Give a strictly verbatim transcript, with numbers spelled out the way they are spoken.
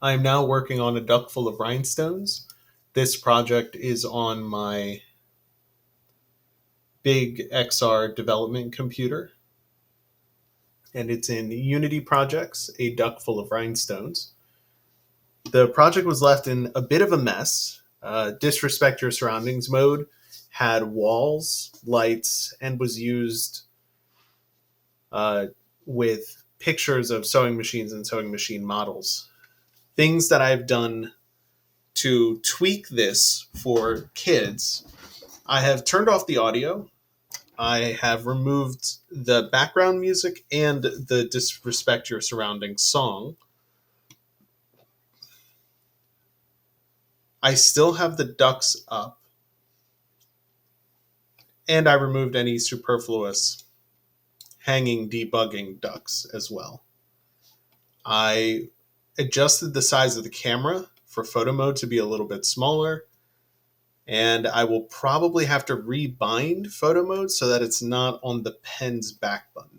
I'm now working on a duck full of rhinestones. This project is on my big X R development computer, and it's in Unity Projects, a duck full of rhinestones. The project was left in a bit of a mess. Uh, Disrespect Your Surroundings mode had walls, lights, and was used uh, with pictures of sewing machines and sewing machine models. Things that I've done to tweak this for kids: I have turned off the audio. I have removed the background music and the Disrespect Your Surroundings song. I still have the ducks up, and I removed any superfluous hanging debugging ducks as well. I adjusted the size of the camera for photo mode to be a little bit smaller, and I will probably have to rebind photo mode so that it's not on the pen's back button.